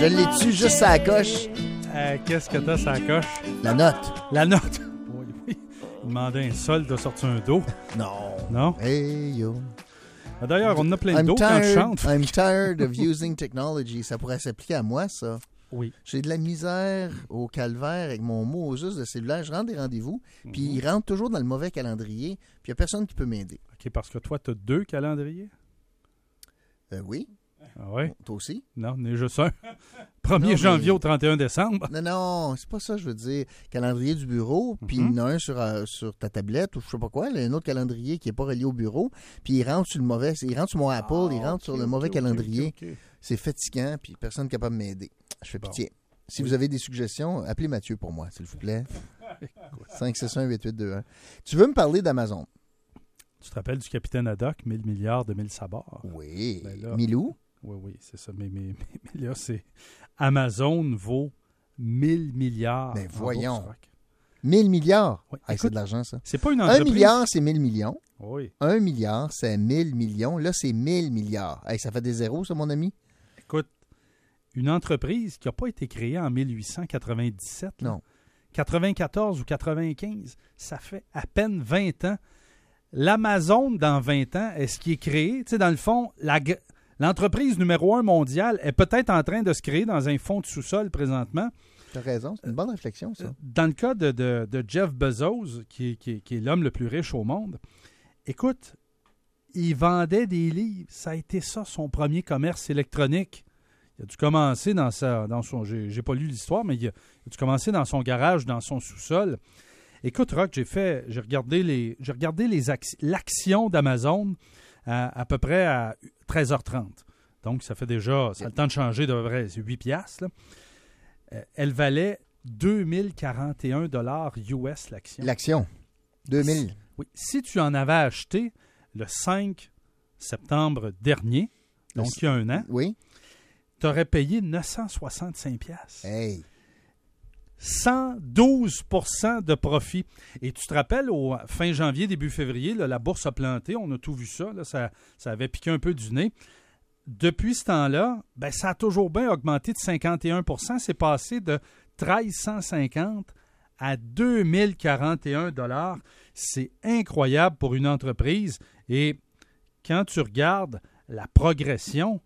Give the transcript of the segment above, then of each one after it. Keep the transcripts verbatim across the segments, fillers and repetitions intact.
Je l'ai-tu juste à la coche? Euh, qu'est-ce que t'as sur la coche? La note. La note. Oui, oui. Il demandait un sol de sortir un do. Non. Non? Hey, yo. D'ailleurs, on a plein de I'm dos quand tu tired, chantes. I'm tired of using technology. Ça pourrait s'appliquer à moi, ça. Oui. J'ai de la misère au calvaire avec mon mot au juste de cellulaire. Je rentre des rendez-vous, mm-hmm. puis il rentre toujours dans le mauvais calendrier, puis il n'y a personne qui peut m'aider. OK, parce que toi, tu as deux calendriers? Euh, oui. Ah oui? Toi aussi? Non, on est juste un. premier janvier au trente et un décembre. Non, non, c'est pas ça, je veux dire. Calendrier du bureau, puis mm-hmm. il y en a un sur, euh, sur ta tablette ou je sais pas quoi, il y a un autre calendrier qui n'est pas relié au bureau, puis il rentre sur le mauvais, il rentre sur mon Apple, ah, il rentre okay, sur le mauvais okay, calendrier. Okay, okay. C'est fatigant, puis personne n'est capable de m'aider. Je fais bon. Pitié. Si oui. Vous avez des suggestions, appelez Mathieu pour moi, s'il vous plaît. cinq six un huit huit deux un. Tu veux me parler d'Amazon? Tu te rappelles du capitaine Haddock, mille milliards de mille sabords? Oui. Ben là, Milou? Oui, oui, c'est ça. Mais, mais, mais, mais là, c'est... Amazon vaut mille milliards. Mais voyons. mille milliards? Oui. Hey, écoute, c'est de l'argent, ça. C'est pas une entreprise. Un milliard, c'est mille millions. Oui. Un milliard, c'est mille millions. Là, c'est mille milliards. Hey, ça fait des zéros, ça, mon ami? Écoute, une entreprise qui n'a pas été créée en mille huit cent quatre-vingt-dix-sept. Non. quatre-vingt-quatorze ou quatre-vingt-quinze, ça fait à peine vingt ans. L'Amazon, dans vingt ans, est-ce qu'il est créé? Tu sais, dans le fond, la, l'entreprise numéro un mondiale est peut-être en train de se créer dans un fond de sous-sol présentement. Tu as raison, c'est une bonne réflexion, ça. Dans le cas de, de, de Jeff Bezos, qui, qui, qui est l'homme le plus riche au monde, écoute, il vendait des livres. Ça a été ça, son premier commerce électronique. Il a dû commencer dans sa, dans son, j'ai, j'ai pas lu l'histoire, mais il a, il a dû commencer dans son garage, dans son sous-sol. Écoute, Rock, j'ai fait, j'ai regardé les, j'ai regardé les ac- l'action d'Amazon à, à peu près à treize heures trente. Donc, ça fait déjà, ça a le temps de changer de vrai, c'est huit piastres. Là. Euh, elle valait deux mille quarante et un dollars U S l'action. L'action, deux mille. Si, oui, si tu en avais acheté le cinq septembre dernier, donc le, il y a un an, oui. tu aurais payé neuf cent soixante-cinq piastres. Hey! cent douze pour cent de profit. Et tu te rappelles, au fin janvier, début février, là, la bourse a planté. On a tout vu ça, là, ça. Ça avait piqué un peu du nez. Depuis ce temps-là, ben, ça a toujours bien augmenté de cinquante et un pour cent. C'est passé de mille trois cent cinquante à deux mille quarante et un dollars. C'est incroyable pour une entreprise. Et quand tu regardes la progression,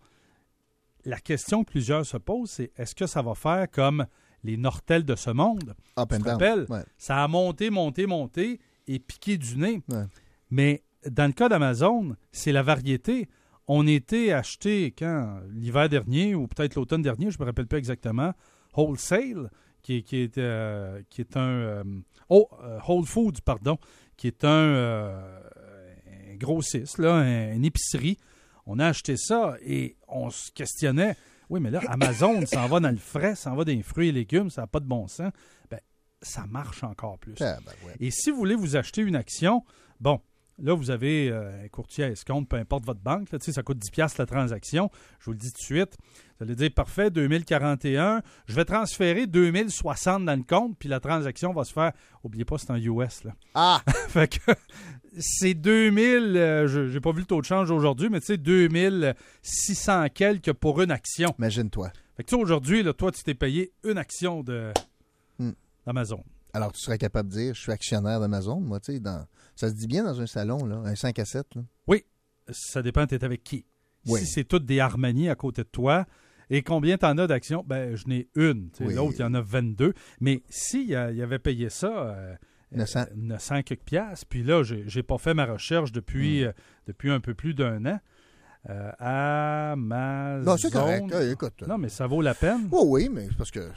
la question que plusieurs se posent, c'est est-ce que ça va faire comme les Nortel de ce monde? Up tu te rappelles? Ouais. Ça a monté, monté, monté et piqué du nez. Ouais. Mais dans le cas d'Amazon, c'est la variété. On était acheté quand l'hiver dernier ou peut-être l'automne dernier, je ne me rappelle pas exactement, Wholesale, qui, qui, est, euh, qui est un... Euh, oh, euh, Whole Foods, pardon, qui est un, euh, un grossiste, là, un, une épicerie. On a acheté ça et on se questionnait. Oui, mais là, Amazon s'en va dans le frais, s'en va dans les fruits et légumes, ça n'a pas de bon sens. Bien, ça marche encore plus. Ah, ben ouais. Et si vous voulez vous acheter une action, bon, là, vous avez euh, un courtier à escompte, peu importe votre banque, là, ça coûte dix piastres la transaction. Je vous le dis tout de suite. Vous allez dire, parfait, deux mille quarante et un, je vais transférer deux mille soixante dans le compte, puis la transaction va se faire, n'oubliez pas, c'est en U S. Là. Ah! Fait que c'est deux mille, euh, je n'ai pas vu le taux de change aujourd'hui, mais tu sais, deux mille six cents quelques pour une action. Imagine-toi. Fait que tu sais, aujourd'hui, là, toi, tu t'es payé une action de, hmm. d'Amazon. Alors, tu serais capable de dire, je suis actionnaire d'Amazon, moi, tu sais, dans... ça se dit bien dans un salon, là, un cinq à sept. Là. Oui, ça dépend, tu es avec qui. Oui. Si c'est toutes des Armani à côté de toi, et combien tu en as d'actions? Ben, je n'ai une. Oui. L'autre, il y en a vingt-deux. Mais s'il si y avait payé ça, euh, neuf cents. Euh, neuf cents quelques piastres, puis là, j'ai, j'ai pas fait ma recherche depuis, mm. euh, depuis un peu plus d'un an. Euh, Amazon... Non, c'est correct. Euh, écoute. Non, mais ça vaut la peine. Oh oui, mais c'est parce que...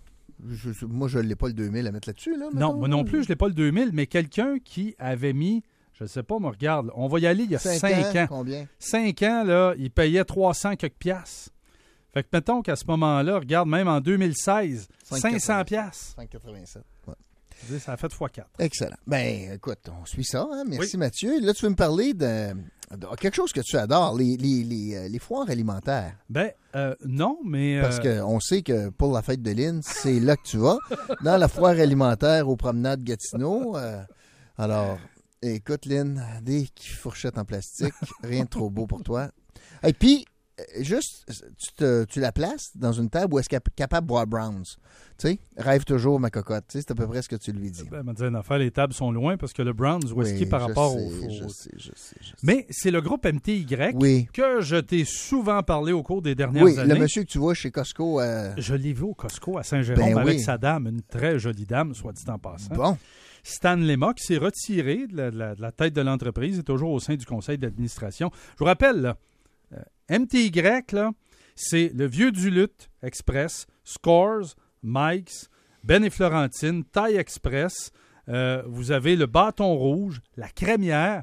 Je, moi, je n'ai pas le deux mille à mettre là-dessus. Là, non, moi non plus, je n'ai pas le deux mille, mais quelqu'un qui avait mis, je ne sais pas, mais regarde, on va y aller il y a cinq ans. Combien? cinq ans, là, il payait trois cents quelques piastres. Fait que mettons qu'à ce moment-là, regarde, même en deux mille seize, cinq cents piastres. cinq quatre-vingt-sept, ouais. Ça a fait fois quatre. Excellent. Ben, écoute, on suit ça. Hein? Merci, oui. Mathieu. Là, tu veux me parler de, de quelque chose que tu adores, les, les, les, les foires alimentaires. Ben, euh, non, mais... Euh... Parce qu'on sait que pour la fête de Lynn, c'est là que tu vas, dans la foire alimentaire aux promenades Gatineau. Euh, alors, écoute, Lynn, des fourchettes en plastique, rien de trop beau pour toi. Et puis, juste, tu, te, tu la places dans une table où est-ce qu'elle est capable de boire Browns. Tu sais, rêve toujours ma cocotte. Tu sais, c'est à peu près ce que tu lui dis. Ben, elle m'a dit une affaire, les tables sont loin parce que le Browns, où est-ce Oui, qu'il est par je rapport sais, au... Je au- sais, je sais, je sais. Mais c'est le groupe M T Y Oui. que je t'ai souvent parlé au cours des dernières Oui, années. le monsieur que tu vois chez Costco. Euh... Je l'ai vu au Costco à Saint-Jérôme Ben avec oui. sa dame, une très jolie dame, soit dit en passant. Bon. Stan Lema, qui s'est retiré de la, de la- de la tête de l'entreprise, est toujours au sein du conseil d'administration. Je vous rappelle, là, euh, M T Y, là, c'est le Vieux du Lutte Express, Scores, Mike's, Ben et Florentine, Taille Express. Euh, vous avez le Bâton Rouge, la Crémière,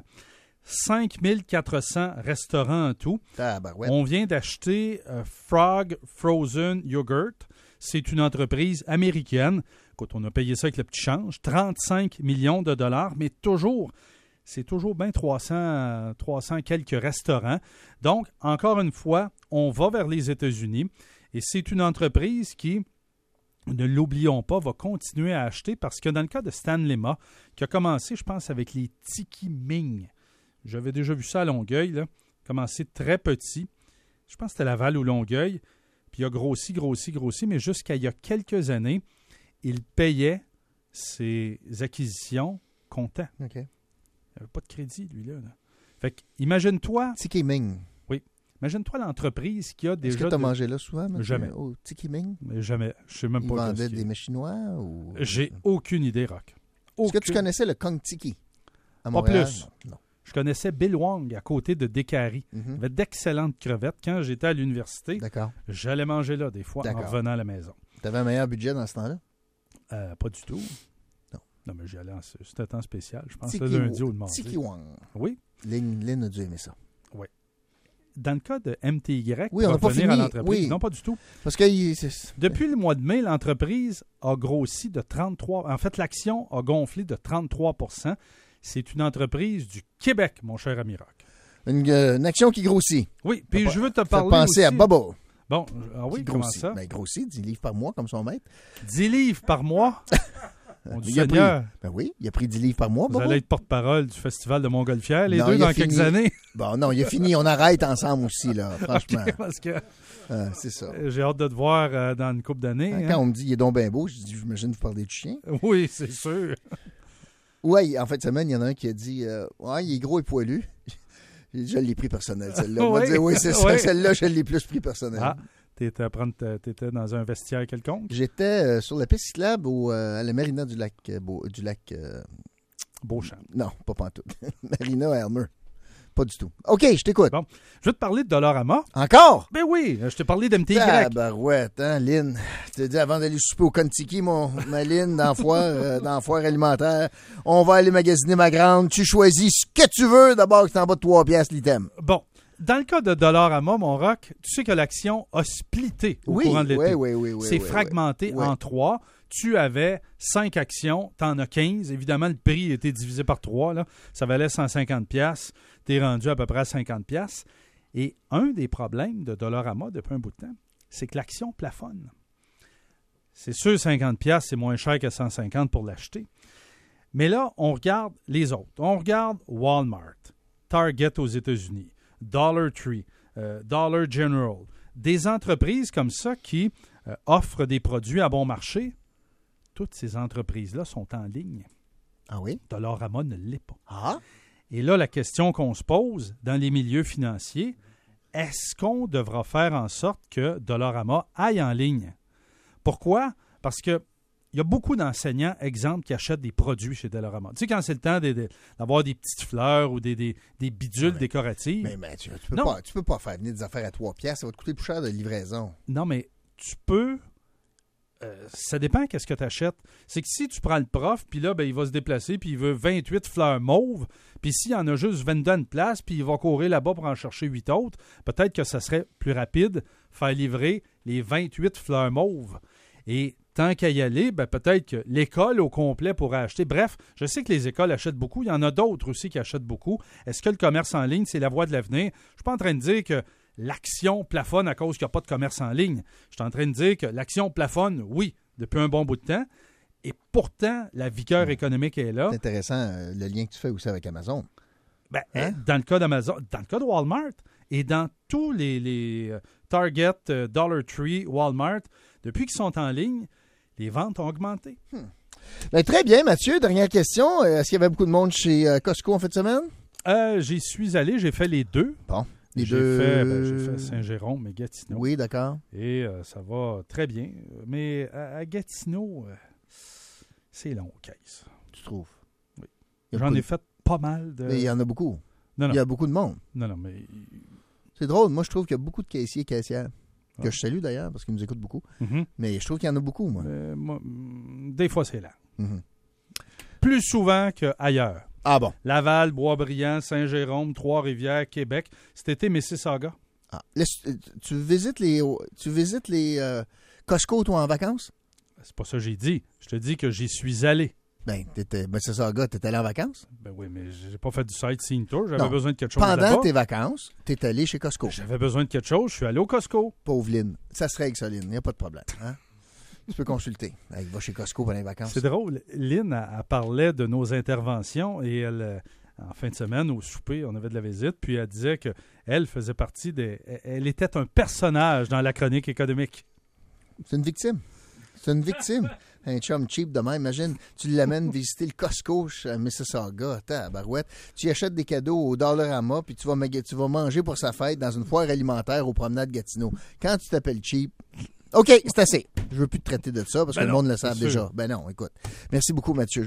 cinq mille quatre cents restaurants en tout. Tabarouette. On vient d'acheter euh, Frog Frozen Yogurt. C'est une entreprise américaine. Écoute, on a payé ça avec le petit change, trente-cinq millions de dollars, mais toujours, c'est toujours bien trois cents, trois cents quelques restaurants. Donc, encore une fois, on va vers les États-Unis et c'est une entreprise qui, ne l'oublions pas, va continuer à acheter parce que dans le cas de Stan Lema, qui a commencé, je pense, avec les Tiki Ming. J'avais déjà vu ça à Longueuil, là. Commencé très petit. Je pense que c'était Laval ou Longueuil. Puis il a grossi, grossi, grossi, mais jusqu'à il y a quelques années, il payait ses acquisitions comptant. OK. Il n'avait pas de crédit, lui, là. là. Fait que, imagine-toi, Tiki Ming. imagine-toi l'entreprise qui a déjà... Est-ce que tu as de- mangé là souvent? monsieur? Jamais. Au Tiki Ming? Mais jamais. Je sais même Ils pas vendaient qu'est-ce qu'il y des a. mets chinois? Ou... J'ai aucune idée, Rock. Est-ce que tu Aucune. connaissais le Kong Tiki? À Pas Montréal? plus. Non. Je connaissais Bill Wong à côté de Décarie. Mhm. Il avait d'excellentes crevettes. Quand j'étais à l'université, D'accord. j'allais manger là des fois en D'accord. revenant à la maison. Tu avais un meilleur budget dans ce temps-là? Euh, pas du tout. Non. Non, mais j'y allais en... C'était un temps spécial. Je pense que Tiki c'était lundi ou le mardi. Tiki Wong. Oui. Lynn, Lynn a dû aimer ça. Dans le cas de M T Y, Oui, pour on n'a pas revenir à fini. l'entreprise, Oui. non, pas du tout. Parce que... il- c'est- Depuis le mois de mai, l'entreprise a grossi de trente-trois... En fait, l'action a gonflé de trente-trois pour cent. C'est une entreprise du Québec, mon cher ami Rock. Une, euh, une action qui grossit. Oui, puis Ça je veux te fait parler penser aussi... à Bubba. Bon, ah oui, qui comment grossit. ça? Ben, grossit, dix livres par mois, comme son maître. dix livres par mois? Mon Dieu Il a Seigneur, pris, ben oui, il a pris dix livres par mois, vous Bubba. allez être porte-parole du Festival de Montgolfière, les Non, deux, il a dans fini. quelques années. Bon, non, il a fini. On arrête ensemble aussi, là, franchement. OK, parce que Ah, c'est ça. euh, j'ai hâte de te voir euh, dans une couple d'années. Quand hein. on me dit il est donc bien beau, je dis j'imagine vous parlez du chien. Oui, c'est sûr. Oui, en fait, cette semaine, il y en a un qui a dit euh, ouais, il est gros et poilu. Je l'ai pris personnel, celle-là. On va Oui. dire oui, c'est ça. Oui. Celle-là, je l'ai plus pris personnel. Ah, t'étais, à prendre ta- t'étais dans un vestiaire quelconque? J'étais euh, sur la piste cyclable au, euh, à la marina du lac. euh, Beau- du lac euh, Beauchamp. non, pas pantoute. Marina Elmer. Pas du tout. OK, je t'écoute. Bon. Je veux te parler de Dollarama. Encore? Ben oui, je t'ai parlé d'M T Y. Ah, barouette, hein, Lynn. Je t'ai dit avant d'aller souper au Kentucky, mon, ma Lynn, dans la foire, euh, dans la foire alimentaire, on va aller magasiner ma grande. Tu choisis ce que tu veux. D'abord, c'est en bas de trois piastres l'item. Bon, dans le cas de Dollarama, mon Rock, tu sais que l'action a splitté au Oui, courant de oui, l'été. oui, oui, oui. C'est oui, fragmenté oui. en trois. Tu avais cinq actions, tu en as quinze. Évidemment, le prix était divisé par trois. Là. Ça valait cent cinquante piastres. Tu es rendu à peu près à cinquante piastres. Et un des problèmes de Dollarama depuis un bout de temps, c'est que l'action plafonne. C'est sûr, cinquante piastres, c'est moins cher que cent cinquante pour l'acheter. Mais là, on regarde les autres. On regarde Walmart, Target aux États-Unis, Dollar Tree, euh, Dollar General. Des entreprises comme ça qui euh, offrent des produits à bon marché. Toutes ces entreprises-là sont en ligne. Ah oui? Dollarama ne l'est pas. Ah? Et là, la question qu'on se pose dans les milieux financiers, est-ce qu'on devra faire en sorte que Dollarama aille en ligne? Pourquoi? Parce que il y a beaucoup d'enseignants, exemple, qui achètent des produits chez Dollarama. Tu sais, quand c'est le temps de- de- d'avoir des petites fleurs ou des, des, des bidules Ah, mais- décoratives. Mais, mais tu, tu peux Non. pas, tu peux pas faire venir des affaires à trois piastres. Ça va te coûter plus cher de livraison. Non, mais tu peux... euh, ça dépend qu'est-ce que tu achètes. C'est que si tu prends le prof, puis là, ben, il va se déplacer, puis il veut vingt-huit fleurs mauves, puis s'il y en a juste vingt-deux à une place, puis il va courir là-bas pour en chercher huit autres, peut-être que ça serait plus rapide faire livrer les vingt-huit fleurs mauves. Et tant qu'à y aller, ben, peut-être que l'école au complet pourrait acheter. Bref, je sais que les écoles achètent beaucoup. Il y en a d'autres aussi qui achètent beaucoup. Est-ce que le commerce en ligne, c'est la voie de l'avenir? Je ne suis pas en train de dire que l'action plafonne à cause qu'il n'y a pas de commerce en ligne. Je suis en train de dire que l'action plafonne, oui, depuis un bon bout de temps. Et pourtant, la vigueur économique est là. C'est intéressant euh, le lien que tu fais aussi avec Amazon. Ben, Hein? Dans le cas d'Amazon, dans le cas de Walmart, Et dans tous les, les Target, euh, Dollar Tree, Walmart, depuis qu'ils sont en ligne, les ventes ont augmenté. Hmm. Ben, très bien, Mathieu. Dernière question. Est-ce qu'il y avait beaucoup de monde chez euh, Costco en fin de semaine? Euh, j'y suis allé, j'ai fait les deux. Bon. Les j'ai, deux... fait, ben, j'ai fait Saint-Jérôme et Gatineau. Oui, d'accord. Et euh, ça va très bien. Mais à, à Gatineau, euh, c'est long, caisse. Tu trouves? Oui. Il y a J'en beaucoup ai de- fait pas mal de... Mais il y en a beaucoup. Non, non. Il y a beaucoup de monde. Non, non, mais... C'est drôle. Moi, je trouve qu'il y a beaucoup de caissiers et caissières. Ah. Que je salue d'ailleurs, parce qu'ils nous écoutent beaucoup. Mhm. Mais je trouve qu'il y en a beaucoup, moi. Euh, moi, mm, des fois, c'est lent. Mhm. Plus souvent qu'ailleurs. Ah bon? Laval, Boisbriand, Saint-Jérôme, Trois-Rivières, Québec. Cet été, Mississauga. Ah. Laisse- tu visites les, tu visites les euh, Costco, toi, en vacances? C'est pas ça que j'ai dit. Je te dis que j'y suis allé. Ben, t'étais, ben c'est ça, gars, t'étais allé en vacances? Ben oui, mais j'ai pas fait du sightseeing tour. J'avais Non. besoin de quelque chose Pendant là-bas. tes vacances, t'es allé chez Costco. J'avais besoin de quelque chose. Je suis allé au Costco. Pauvre Lynn. Ça se règle, ça, Lynn. Il n'y a pas de problème. Hein? Tu peux consulter. Elle va chez Costco pendant les vacances. C'est drôle. Lynn, elle, elle parlait de nos interventions et elle, euh, en fin de semaine, au souper, on avait de la visite, puis elle disait qu'elle faisait partie des... Elle était un personnage dans la chronique économique. C'est une victime. C'est une victime. Un chum cheap de même. Imagine, tu l'amènes visiter le Costco à Mississauga. Tabarouette. Tu y achètes des cadeaux au Dollarama, puis tu vas, mag- tu vas manger pour sa fête dans une foire alimentaire au promenade Gatineau. Quand tu t'appelles cheap, OK, c'est assez. Je veux plus te traiter de ça parce Ben que non, le monde le sait c'est sûr. déjà. Ben non, écoute. Merci beaucoup, Mathieu.